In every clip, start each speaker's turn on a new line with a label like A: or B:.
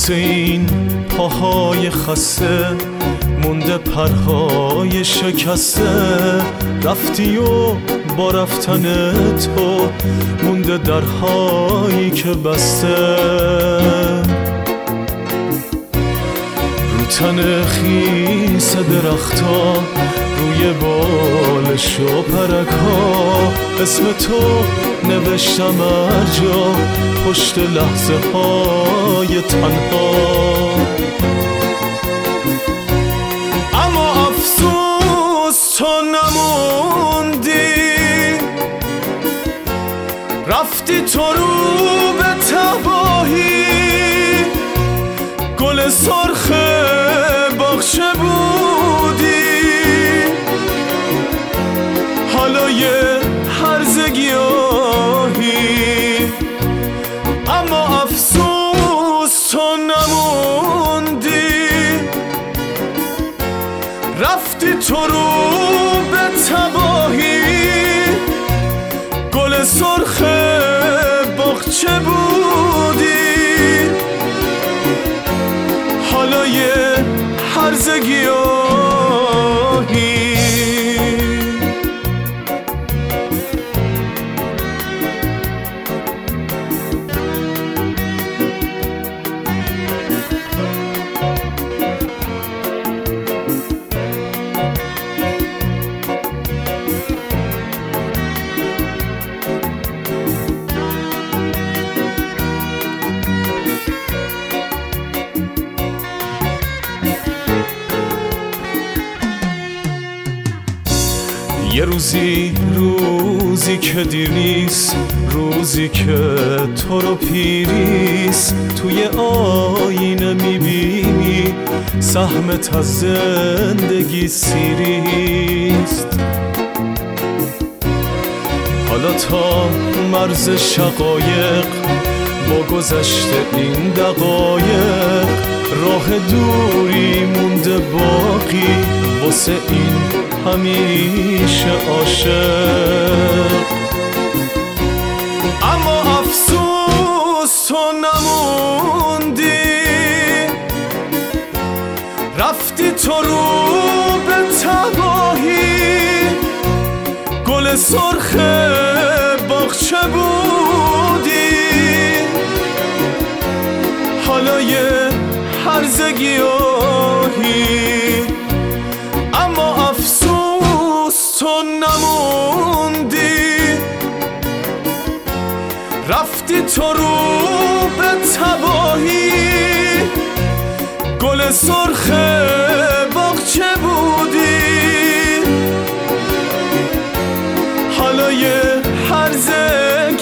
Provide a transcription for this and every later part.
A: واسه این پاهای خسته مونده پرهای شکسته، رفتی و با رفتن تو مونده درهایی که بسته. رو تن خیس درختا، روی بالش و پرکا، اسم تو نوشتم ارجا پشت لحظه های تنها. اما افسوس تو نموندی، رفتی تو رو به تباهی. گل سرخ باغچه بودی، حالا یه هرزه گیاهی. اما افسوس تو نموندی، رفتی تو رو به تباهی. گل سرخ باغچه بودی، حالا یه هرزه گیاهی. یه روزی که دیر نیست، روزی که تو رو پیریست. توی آینه میبینی سهمت از زندگی سیریست. حالا تا مرز شقایق با گذشت این دقایق، راه دوری مونده باقی واسه این همیشه عاشق. اما افسوس تو نموندی، رفتی تو رو به تباهی. گل سرخ باغچه بودی، حالا یه هرزه گیاهی. اما افسوس تو نموندی، رفتی تو رو به تباهی. گل سرخ باغچه بودی، حالا یه هرزه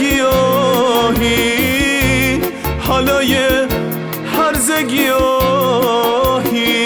A: گیاهی. حالا یه هرزه گیاهی.